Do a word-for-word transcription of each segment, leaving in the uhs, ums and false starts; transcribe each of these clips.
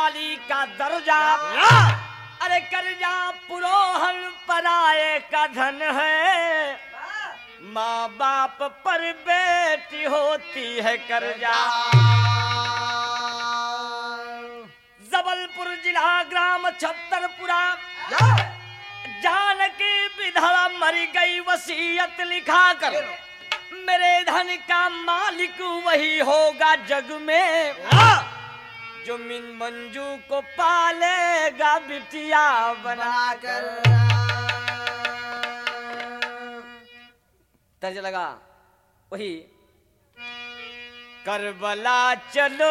वाली का दर्जा, अरे कर्जा पुरोहन पराये का धन है, माँ बाप पर बेटी होती है कर्जा। जबलपुर जिला ग्राम छत्तरपुरा, जानकी विधवा मर गई वसीयत लिखा कर, मेरे धन का मालिक वही होगा जग में, जो मिन मंजू को पालेगा बिटिया बनाकर। तर्ज लगा वही, करबला चलो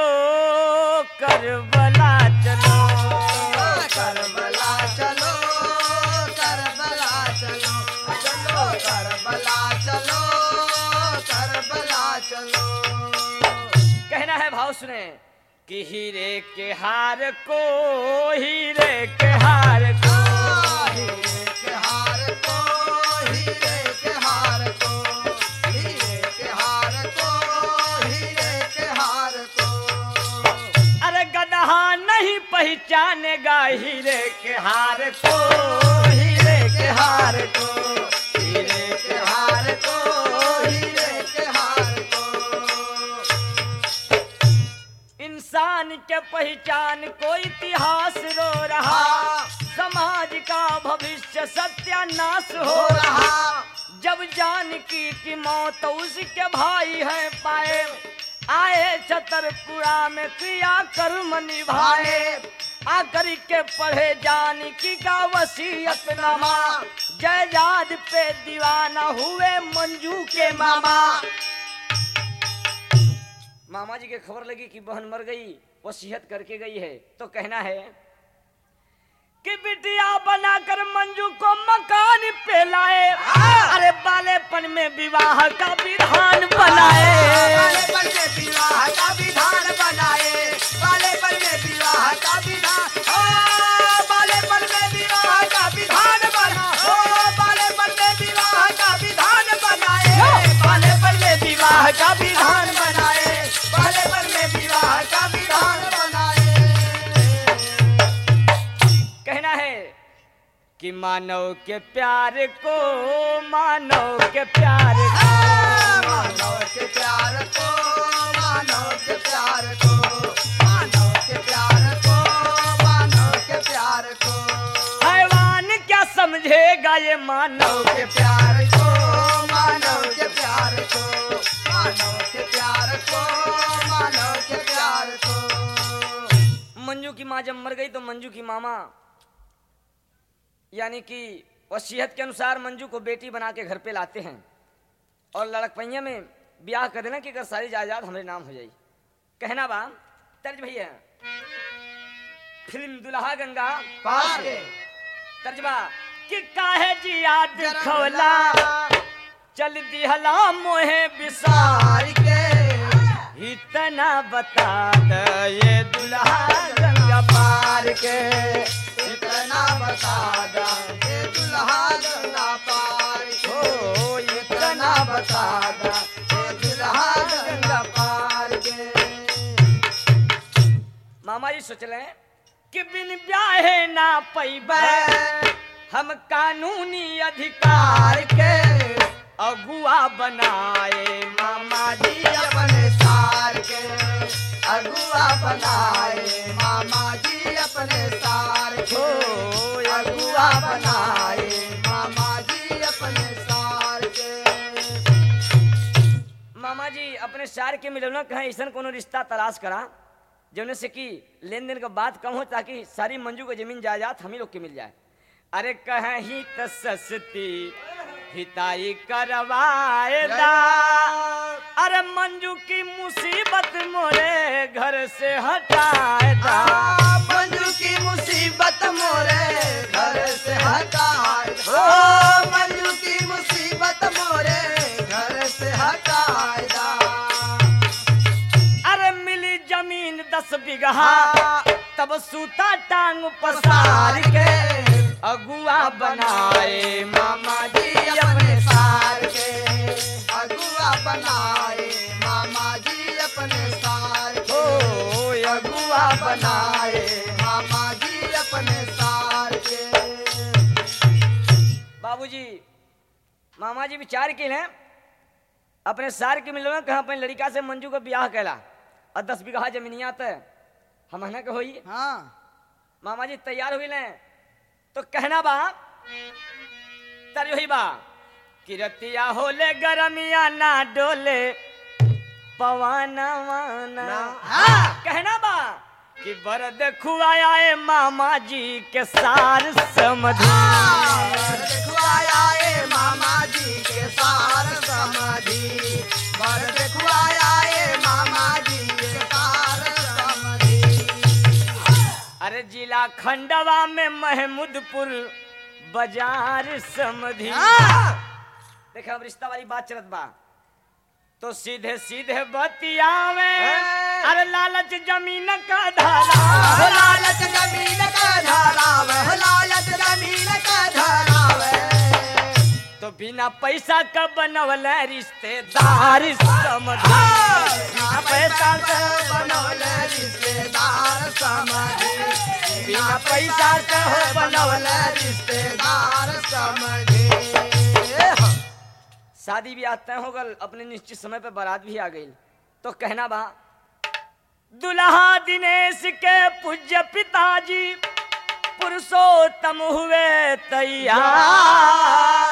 करबला चलो करबला चलो करबला चलो चलो करबला चलो करबला चलो। कहना है भाव सुने कि हीरे के हार को हीरे के हार को हीरे के हार को हीरे के हार को हीरे के हार को हीरे के हार को। अरे गदहा नहीं पहचानेगा हीरे के हार को हीरे के हार को हीरे के हार को हीरे के हार को। इंसान के पहचान को इतिहास रो रहा, समाज का भविष्य सत्यानाश हो रहा। जब जानकी की मौत उसके भाई हैं पाए, आए छतरपुरा में क्रिया कर्म निभाए, आकर के पढ़े जानकी का वसीयतनामा, जायदाद पे दीवाना हुए मंजू के मामा। मामा जी के खबर लगी कि बहन मर गई, वसीयत करके गई है, तो कहना है कि बिटिया बनाकर मंजू को मकान पे लाए, अरे बालेपन में विवाह का विधान बनाए, बालेपन में विवाह का विधान बनाए, बालेपन में विवाह का विधान, ओ बालेपन में विवाह का विधान बना, ओ बालेपन में विवाह का विधान बनाए, बालेपन में विवाह का विधान बनाए, बालेपन में विवाह का विधान बनाए। कहना है कि मानव के प्यार को मानव के प्यार को मानव के प्यार को मानव के प्यार को मानव के प्यार को मानव के प्यार को। हैवान क्या समझेगा ये मानव के प्यार को मानव के प्यार को मानव के प्यार को मानव के प्यार को। मंजू की माँ जब मर गई तो मंजू की मामा यानी कि वसीयत के अनुसार मंजू को बेटी बना के घर पे लाते हैं और लड़कपैया में ब्याह कर देना कि अगर सारी जायदाद हमारे नाम हो जाए। कहना बा तर्ज भैया, फिल्म दुल्हा गंगा पास के तर्जबा कि काहे जिया दिखवला चल दिहला मोहे विसार के इतना बता द ये दुल्हा गंगा पार के, इतना बता दा ये दुल्हा गंगा पार ओ इतना बता दा ये दुल्हा गंगा पार के। मामा जी सोच लें कि बिन ब्याहे ना पैबे हम कानूनी अधिकार के अगुआ बनाए मामा जी अपने सार के अगुआ बनाए मामा जी अपने सार के अगुआ बनाए मामा जी अपने सार के। मामा जी अपने सार के मिलना कहें ऐसा कोनो रिश्ता तलाश करा जोने से कि लेन देन का बात कम हो ताकि सारी मंजू को जमीन जायदाद हम ही लोग के मिल जाए। अरे कहीं ही तो सस्ती हिताई करवाएदा, अरे मंजू की मुसीबत मोरे घर से हटाएदा, मंजू की मुसीबत मोरे घर से हटाए, ओ मंजू की मुसीबत मोरे घर से हटाएदा। अरे मिली जमीन दस बीघा तब सूता टांग पसार के अगुआ बनाए मामा जी अपने सार के अगुआ बनाए मामा जी अपने सार के ओ अगुआ बनाए बाबूजी मामा जी विचार के हैं अपने सार के मिलो कहा अपने लड़का से मंजू को ब्याह कैला और दस बीघा जमीनिया तय हम के होई। हाँ मामा जी तैयार हुई लें तो कहना बा तर यही बा किरतिया होले गरमिया ना डोले पवाना वाना। हाँ। कहना बा कि बरद खुआया है मामा जी के सार समझी। खुआया ए मामा जी के सार समझी बरद खुआया ए मामा जी के सार समझी। अरे जिला खंडवा में महमूदपुर बाजार समझी। देखे अब रिश्ता वाली बात चलत बा तो सीधे सीधे बतियावे अरे लालच जमीन का धारा हो लालच जमीन का धरावे हो लालच जमीन का धरावे तो बिना पैसा का बनवल रिश्तेदार समझी। बिना पैसा का बनवल रिश्तेदार समझी बिना पैसा का बनवल रिश्तेदार समझी। शादी ब्याह तय हो गल अपने निश्चित समय पे बारात भी आ गई तो कहना बा दुल्हा दिनेश के पूज्य पिताजी पुरुषोत्तम हुए तैयार।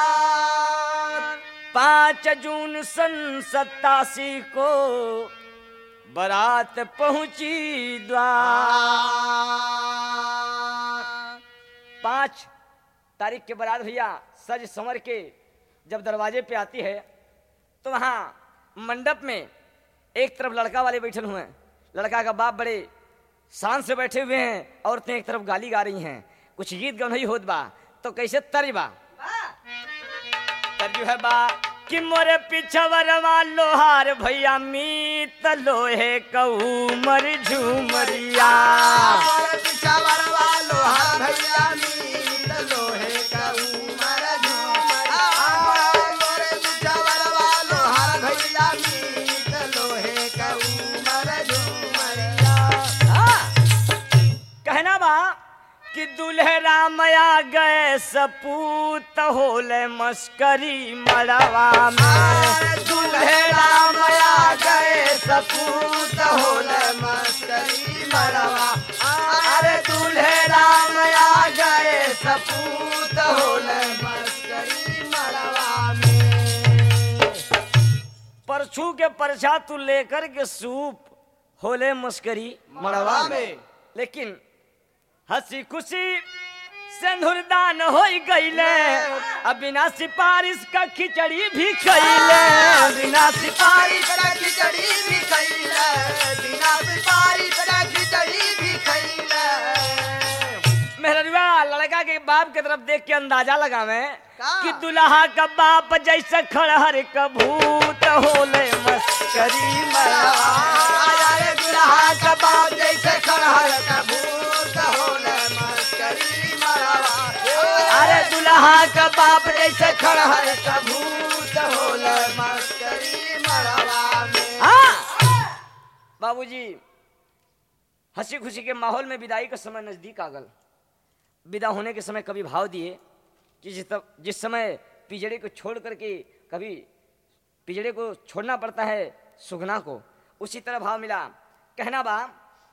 पाँच जून सन सत्तासी को बारात पहुंची द्वार। पाँच तारीख के बारात भैया सज संवर के जब दरवाजे पे आती है तो वहाँ मंडप में एक तरफ लड़का वाले बैठे हुए हैं, लड़का का बाप बड़े शान से बैठे हुए हैं, औरतें एक तरफ गाली गा रही हैं, कुछ गीत गौनई होत बा तो कैसे तर्ज बा तर्ज है बा कि मोरे पिछवरवा लोहार भैया मीत लोहे कऊमर झूमरिया। मोरे पिछवरवा लोहार भैया मीत लोहे कऊमर झूमरिया। मोरे पिछवरवा लोहार भैया मीत लोहे कऊमर झूमरिया। कहना बा कि दूल्हे रामया गए सपूत होले मस्करी मड़वा में। दूल्हे रामया गए सपूत होले मस्करी मड़वा। अरे दूल्हे रामया गए सपूत होले मस्करी मड़वा में। परछू के परछा तू लेकर के सूप होले मस्करी मड़वा में। लेकिन हंसी खुशी सिंदूरदान हो गईले अब बिना सिपारिश का खिचड़ी भी खैले। बिना सिपारिश का खिचड़ी भी खैले बिना सिपारिश का खिचड़ी भी खैले। मेहरवा लड़का के बाप के तरफ देख के अंदाजा लगावे का? कि दुल्हा का बाप जैसे खड़हर का भूत होले मस्करी मड़वा। अरे दुल्हा का बाप जैसे खड़हर का भूत होले मस्करी मड़वा। अरे दुल्हा का बाप जैसे खड़हर का भूत होले मस्करी मड़वा में। हाँ बाबूजी हंसी खुशी के माहौल में विदाई का समय नजदीक आ गल। विदा होने के समय कभी भाव दिए कि जिस जिस समय पिजड़े को छोड़ करके कभी पिजड़े को छोड़ना पड़ता है सुगना को, उसी तरह भाव मिला। कहना बा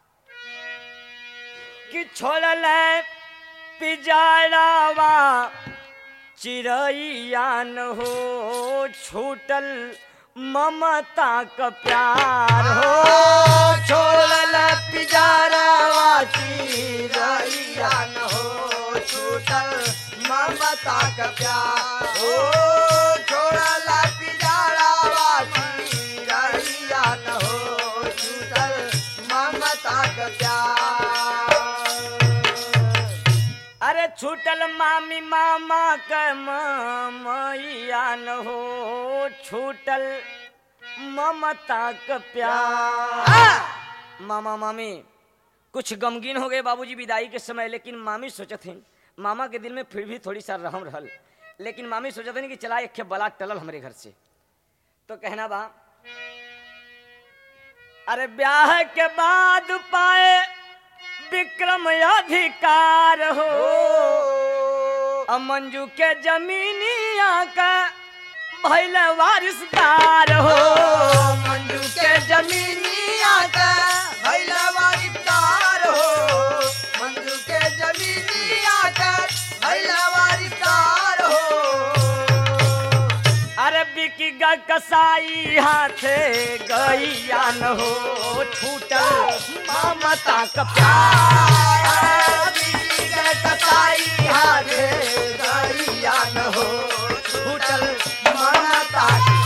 कि छोड़ ले पिजड़ावा चिड़ैया न हो छूटल ममता का प्यार हो। छोड़ल पिजड़ावा चिड़ैया न हो छूटल ममता का प्यार हो। छोड़ल पिजड़ावा चिड़ैया न हो छूटल ममता का प्यार। अरे छूटल मामी मामा के मैया न हो छूटल ममता का प्यार। मामा मामी कुछ गमगीन हो गए बाबूजी विदाई के समय, लेकिन मामी सोचत हन मामा के दिल में फिर भी थोड़ी सा रहम रहल, लेकिन मामी सोचत हन कि चला एक बला टलल हमारे घर से। तो कहना बा अरे ब्याह के बाद पाए विक्रम अधिकार हो मंजू के जमीनी जमीनिया का भइल वारिसदार हो मंजू के जमीनिया का भैला वारिसदार हो मंजू के जमीनिया का भैला वारिसदार हो अरे बिकी गा कसाई हाथे गैया न हो छूटल ममता का प्यार बिकी के कसाई हाथे गैया न हो छूटल ममता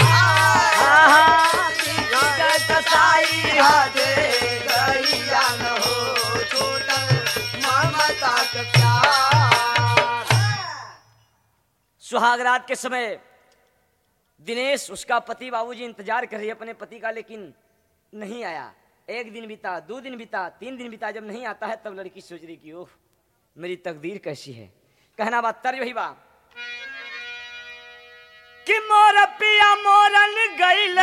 कसाई हाथे गैया न हो छूटल ममता का प्यार। सुहागरात के समय दिनेश उसका पति बाबूजी इंतजार कर रही है अपने पति का, लेकिन नहीं आया। एक दिन बीता, दो दिन बीता, तीन दिन बीता, जब नहीं आता है तब लड़की सोच रही कि ओह मेरी तकदीर कैसी है। कहना बात तर्ज वही बा कि मोर पिया मोरन गइल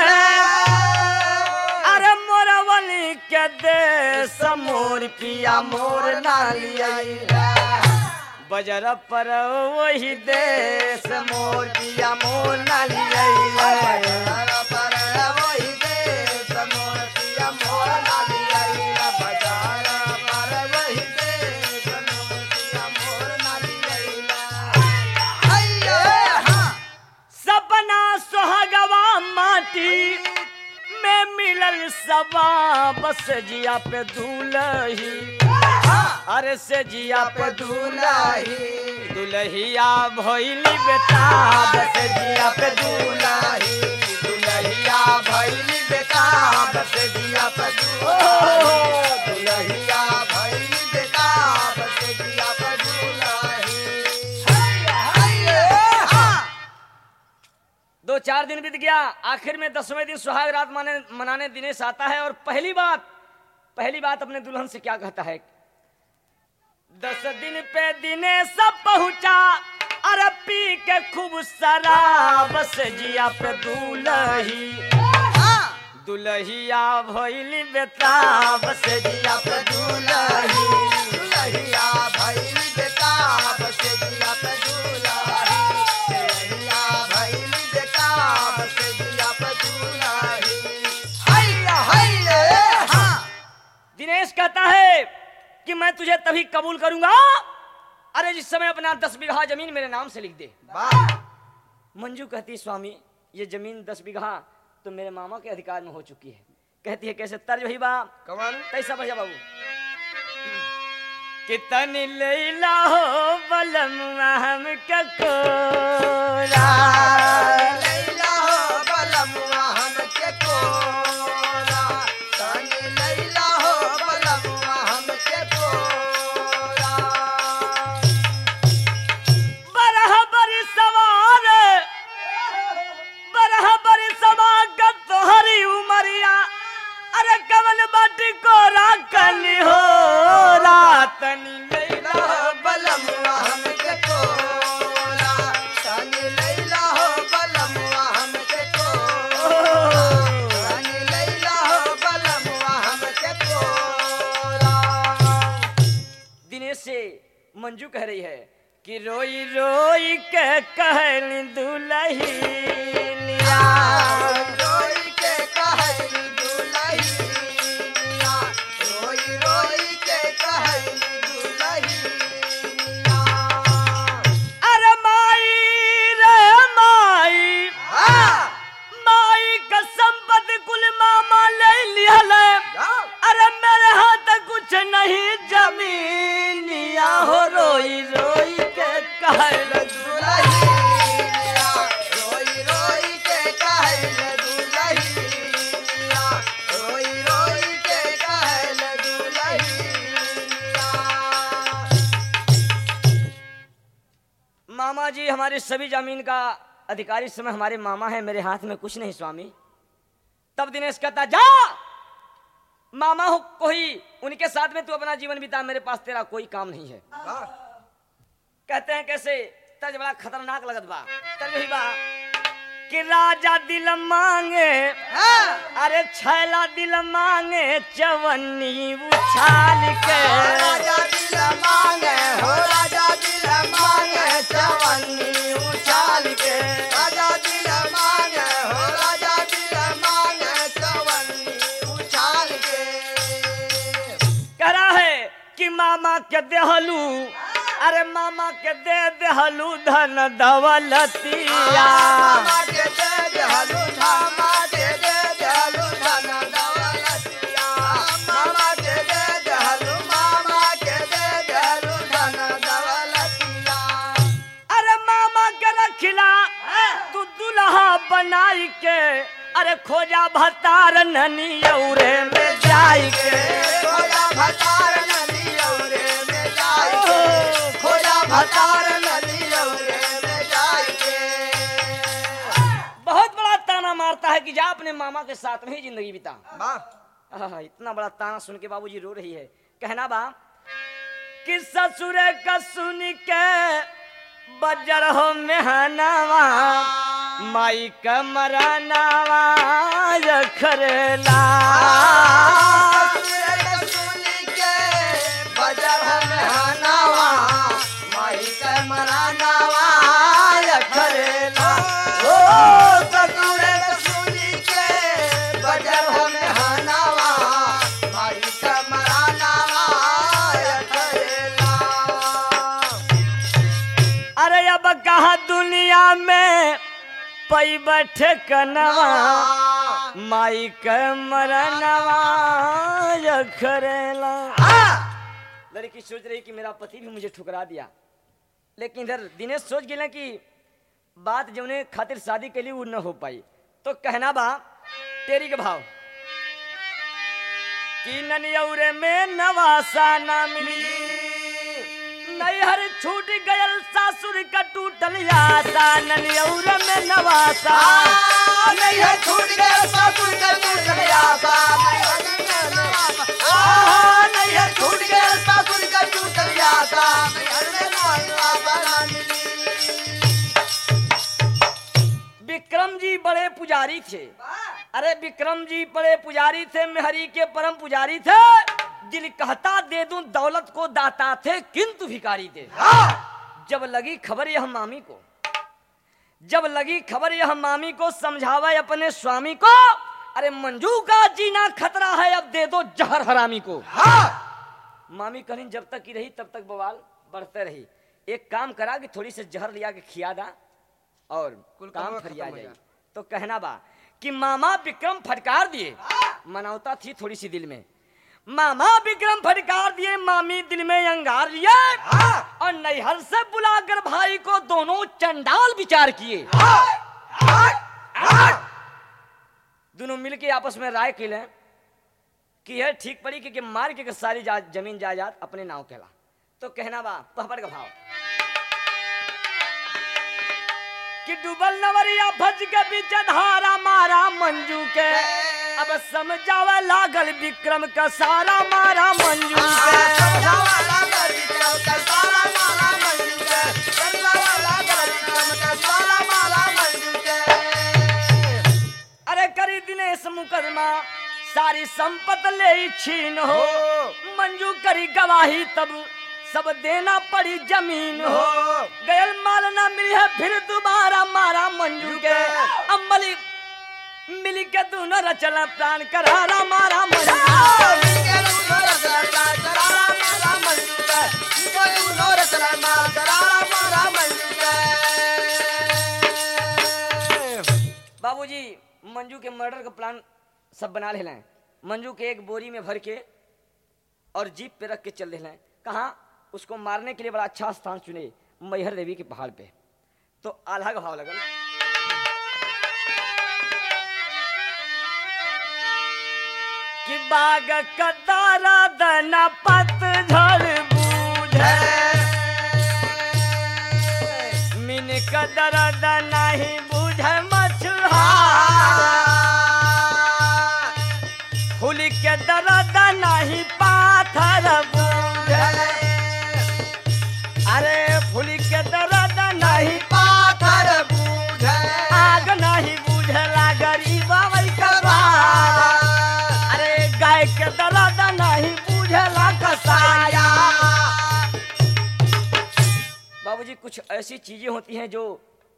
अरे मोरवली के देश मोर पिया मोर नाली बजर पर वही देश मोर पिया मोर नाली पर वही देश मोर पिया मोर नाली आइला बाजार पर वही देश मोर पिया मोर नाली आइला अये हां सपना सुहागवा माटी में मिलल सबा बस जिया पे दूल्ही अरे से जिया पे दुलाही दुल्हिया भइली बेटा बस जिया पे दुलाही दुलहिया भइली बेटा बस जिया पे दुलहिया भइली बेटा बस जिया पे दुलाही अये हां दो चार दिन बीत गया। आखिर में दसवें दिन सुहाग रात माने मनाने दिनेश आता है और पहली बात पहली बात अपने दुल्हन से क्या कहता है। दस दिन पे दिनेश पहुंचा अरे पी के खूब शराब से जिया पे दूल्ही दुल्हिया भइली बेटा बस जिया पे दुलही दुलहिया भइली बेटा बस जिया पे दुलही दुलहिया भइली बेटा बस जिया पे दुलही हैया हैया हां दिनेश कहता है कि मैं तुझे तभी कबूल करूंगा अरे जिस समय अपना दस बीघा जमीन मेरे नाम से लिख दे। वाह मंजू कहती है स्वामी ये जमीन दस बीघा तो मेरे मामा के अधिकार में हो चुकी है। कहती है कैसे तर्ज वही बा कमल कैसा भैया बाबू कितनी लैला हो बलम हम ककोरा लैला हो बलमुआ हमके कोरा तनी लैला हो बलमुआ हमके कोरा बरह बरी सवार बरह बरी सवार का तोहरी उमरिया अरे कवन बाटी को राखली हो रातनी लैला हो बलमुआ हमके कोरा तनी लैला हो बलमुआ हमके कोरा तनी लैला हो बलमुआ हमके कोरा। दिनेश से मंजू कह रही है कि रोई रोई के कहली दुल्हिया रोई के कहली दुल्हिया रोई रोई के कहली दुल्हिया अरे माई रे माई हां माई का संपत्ति कुल मामा ले लिहल अरे मेरे हाथ कुछ नहीं जमीनिया हो रोई रोई के कहल दुल्हिया रोई रोई के कहल दुल्हिया रोई रोई के कहल दुल्हिया। मामा जी हमारी सभी जमीन का अधिकारी इस समय हमारे मामा है मेरे हाथ में कुछ नहीं स्वामी। तब दिनेश कहता जा मामा हो कोई उनके साथ में तू अपना जीवन बिता मेरे पास तेरा कोई काम नहीं है। कहते हैं कैसे तर्ज बड़ा खतरनाक लगत बा तर्ज वही बा कि राजा दिल मांगे अरे छैला दिल मांगे चवन्नी उछाल के राजा दिल मांगे हो राजा दिल मांगे चवन्नी उछाल के राजा दिल मांगे हो राजा दिल मांगे चवन्नी उछाल के कह रहा है कि मामा के देहलू अरे मामा के दे देहलू धन दौलतिया मामा के दे देहलू मामा के दे देहलू धन दौलतिया मामा के दे देहलू मामा के दे देहलू धन दौलतिया अरे मामा के रखिला तू दुल्हा बनाई के अरे खोजा भतार ननी औरे में जाई के खोजा भतार नदी औरे में जाई के खोजा भतार नदी औरे में जाई के बहुत बड़ा ताना मारता है कि जा अपने मामा के साथ में ही जिंदगी बिता। वाह आहा, इतना बड़ा ताना सुन के बाबूजी रो रही है। कहना बा कि ससुरे का सुन के बजर हो मेहनावा माई का मरानावा खरेला सुन के बजर में हनावा माई के मरानावा खरेला ओ ससुर सुन के बजर में हनावा माई के मरानावा खरेला अरे अब कहा दुनिया में पई बैठे कनवा माई के मरनवा खरेला। लड़की सोच रही कि मेरा पति भी मुझे ठुकरा दिया, लेकिन इधर दिनेश सोच गए कि बात जौने खातिर शादी के लिए वो न हो पाई। तो कहना बा तेरी के भाव कि ननियौरे में नवासा ना मिली नैहर छूट गयल सासुर का टूटल आशा ननियौरे में नवासा नहीं है छूट गया ससुर का टूटल आशा नहीं है छूट गया ससुर का टूटल आशा विक्रम जी बड़े पुजारी थे। अरे विक्रम जी बड़े पुजारी थे, मेहरी के परम पुजारी थे। दिल कहता दे दूं दौलत को दाता थे किंतु भिखारी थे। जब लगी खबर यह मामी को जब लगी खबर यह मामी को समझावा अपने स्वामी को अरे मंजू का जीना खतरा है अब दे दो जहर हरामी को। मामी कहीं जब तक की रही तब तक बवाल बढ़ते रही। एक काम करा कि थोड़ी सी जहर लिया के खिया दा और काम फरिया जाए। तो कहना बा कि मामा विक्रम फटकार दिए, मनावता थी थोड़ी सी दिल में। मामा विक्रम फटकार दिए, मामी दिल में अंगार लिए और नैहर से बुलाकर भाई को दोनों चंडाल विचार किए। दोनों मिलके आपस में राय की लें कि यह ठीक पड़ी कि, कि मार के सारी जा, जमीन जायदाद अपने नाव कहला। तो कहना बा पहपड़ का भाव कि डूबल नवरिया भज के बीच धारा मारा मंजू के अब समझावा लागल विक्रम का सारा मारा मंजू के। अरे करी दिनेश मुकदमा सारी संपत ले छीन हो मंजू करी गवाही तब सब देना पड़ी जमीन हो गयल माल ना मिली है फिर दोबारा मारा मंजू के अम्मली मिली के दोनों रचना प्राण करारा मारा मंजू बाबूजी मंजू के मर्डर का प्लान सब बना ले लें। मंजू के एक बोरी में भर के और जीप पे रख के चल रहे हैं। कहाँ उसको मारने के लिए बड़ा अच्छा स्थान चुने मैहर देवी के पहाड़ पे। तो आल्हा का भाव लगल कि बाग कतारा दना पतझड़ बूझे मिन कदर दना ही बूझे मछुहा फूल के दर्द नहीं पाथर बूझे अरे फूल के दर्द नहीं पाथर बूझे आग नहीं बूझला गरीब अरे गाय के दर्द नहीं बूझला कसा कुछ ऐसी चीजें होती हैं जो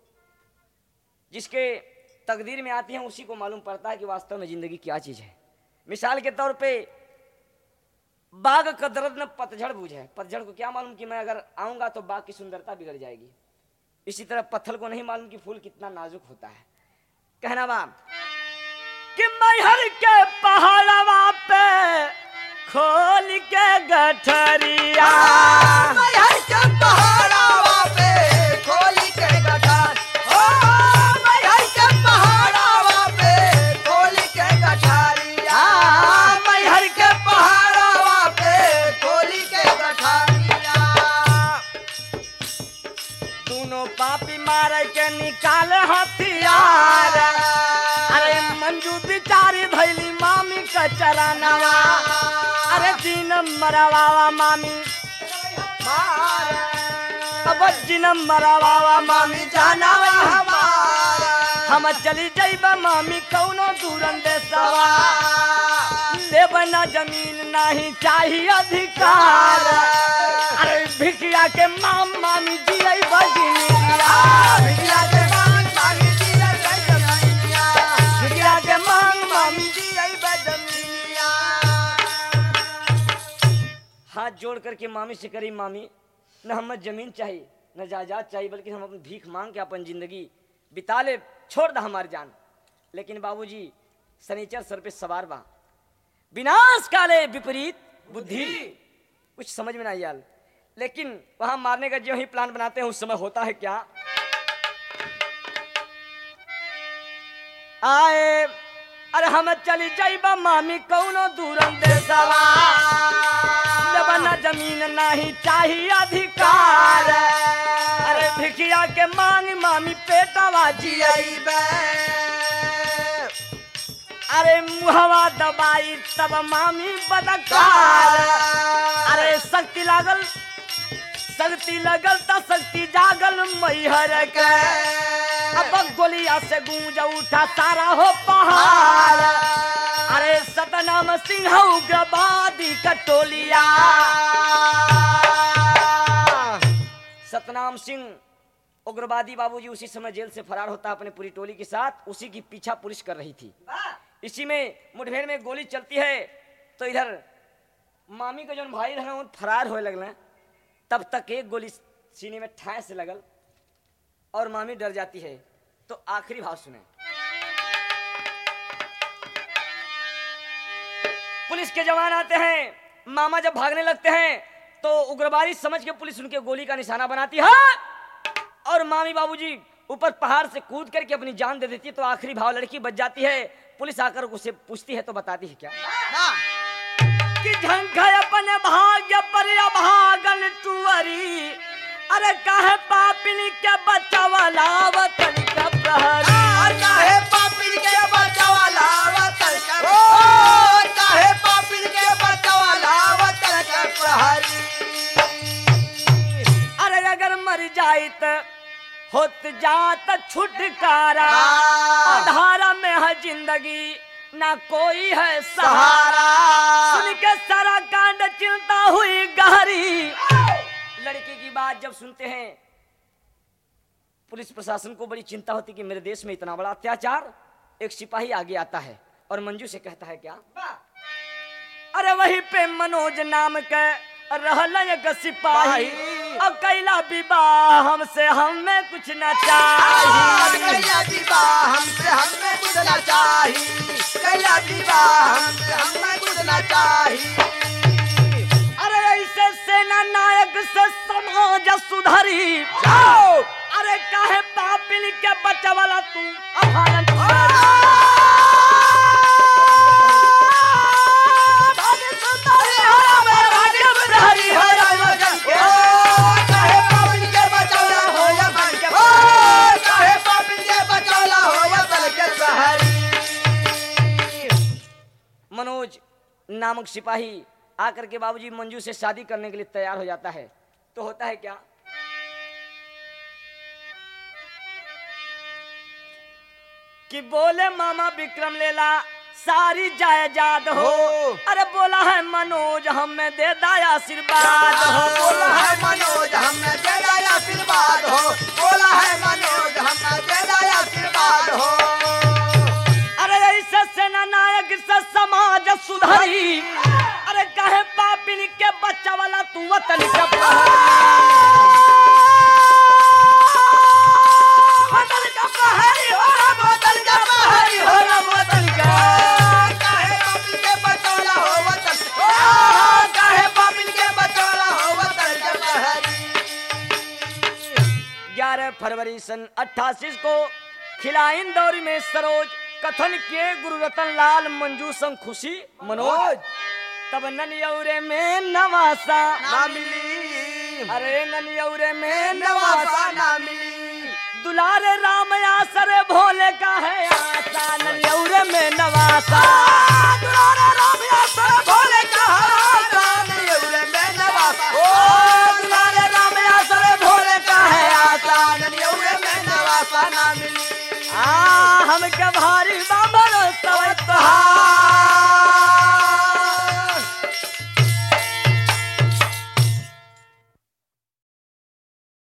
जिसके तकदीर में आती हैं उसी को मालूम पड़ता है कि वास्तव में जिंदगी क्या चीज है। मिसाल के तौर पे बाग का दर्द न पतझड़ बूझे, पतझड़ को क्या मालूम कि मैं अगर आऊंगा तो बाग की सुंदरता बिगड़ जाएगी। इसी तरह पत्थर को नहीं मालूम कि फूल कितना नाजुक होता है। कहना बा कि मैहर के पहाड़वा पे खोल के गठरिया, मैहर के पहाड़वा पे खोल के गठर, ओ मैहर के पहाड़वा पे खोल के गठरिया, मैहर के पहाड़वा पे खोल के गठरिया। दोनों पापी मारे के निकाले हथियार, अरे मंजू बिचारी धैली मामी का चरानवा, अरे तीन मरवावा मामी मार अब जिनम मरवावा मामी मामी जानवा हमारा, हम चली जाइबा मामी कौनो दूरन देसवा, लेबना जमीन नहीं चाहिए अधिकार, अरे भिखिया के माम मामी जियै बजनिया, भिखिया के मांग मांगी जिया बजनिया, भिखिया के मांग मामी। जिया बजनिया। हाथ जोड़ करके मामी से करी मामी न हमें जमीन चाहिए न जायदाद चाहिए, बल्कि हम अपनी भीख मांग के अपन जिंदगी बिता ले, छोड़ दा हमारी जान। लेकिन बाबूजी सनीचर सर पे सवार बा, विनाश काले विपरीत बुद्धि, कुछ समझ में नहीं आयल। लेकिन वहां मारने का जो ही प्लान बनाते हैं उस समय होता है क्या, आए अरे हम चली जाइबा मामी कौनो दूरन देसवा, लेबना जमीन नहीं चाहिए अधिकार, अरे भिखिया के मांग मामी पेटवा जिया, अरे मुहवा दबाई तब मामी बदकार, अरे शक्ति लागल शक्ति लगल त शक्ति जागल मैहर के, अब गोलिया से गूंज उठा सारा हो पहाड़, अरे सतनाम सिंह उग्रवादी का टोलिया, सतनाम सिंह उग्रवादी बाबूजी उसी समय जेल से फरार होता अपने पूरी टोली के साथ, उसी की पीछा पुलिस कर रही थी। इसी में मुठभेड़ में गोली चलती है तो इधर मामी का जो भाई रहे वो फरार होने लगल, तब तक एक गोली सीने में ठाए से लगल और मामी डर जाती है। तो आखिरी भाव सुने, पुलिस के जवान आते हैं, मामा जब भागने लगते हैं तो उग्रवादी समझ के पुलिस उनके गोली का निशाना बनाती है और मामी बाबूजी ऊपर पहाड़ से कूद करके अपनी जान दे देती है। तो आखिरी भाव लड़की बच जाती है। पुलिस आकर उसे पूछती है तो बताती है क्या कि झंखा अपने भाग्य पर अभागल टुअरी, अरे काहे पापिनी के बच्चा वाला वतन का प्रहरी, काहे पापिन के बचावाला वतन का, ओ काहे पापिन के बचावाला वतन का प्रहरी। अरे अगर मर जाई त होत जात छुटकारा, अधारा में है जिंदगी ना कोई है सहारा, सुन के सारा कांड चिंता हुई गहरी। लड़के की बात जब सुनते हैं पुलिस प्रशासन को बड़ी चिंता होती कि मेरे देश में इतना बड़ा अत्याचार। एक सिपाही आगे आता है और मंजू से कहता है क्या, अरे वहीं पे मनोज नाम के रहल एक सिपाही, अब कैला विवाह हमसे हमें कुछ न चाहिए, कैला विवाह हमसे हमें कुछ न चाहिए, कैला विवाह हमसे हमें कुछ न चाहिए। अरे ऐसे सेना नायक से समाज सुधरी जाओ, अरे काहे पापिल के बच्चा वाला तू अभागन मनोज नामक सिपाही आकर के बाबूजी मंजू से शादी करने के लिए तैयार हो जाता है। तो होता है क्या कि बोले मामा विक्रम लेला सारी जायदाद हो। हो। अरे बोला है मनोज हमें दे दाया आशीर्वाद हो। बोला है मनोज हमने दे दिया आशीर्वाद हो। बोला है मनोज हमने दे दिया आशीर्वाद हो। अरे ऐसे सेना नायक से समाज सुधारी। अरे कहे पापिन के बच्चा वाला तू वतन के वतन का प्रहरी हो रे वतन का प्रहरी हो रे वतन का। काहे पापिन के बचौला हो वतन। ओ काहे पापिन के बचौला हो वतन के प्रहरी। ग्यारह फरवरी सन अट्ठासी को खिला इंदौर में सरोज कथन किए गुरु रतन लाल मंजू संग खुशी मनोज। तब ननियौरे में नवासा ना मिली। अरे ननियौरे में नवासा नवासा ना मिली। दुलारे राम आसर भोले का है आशा। ननियौरे में नवासा दुलारे राम आसर भोले का है आशा। ननियौरे में नवासा। ओ दुलारे राम आसर भोले का है आशा। ननियौरे में नवासा ना मिली। आ हमके भारी बाबर तव तोहार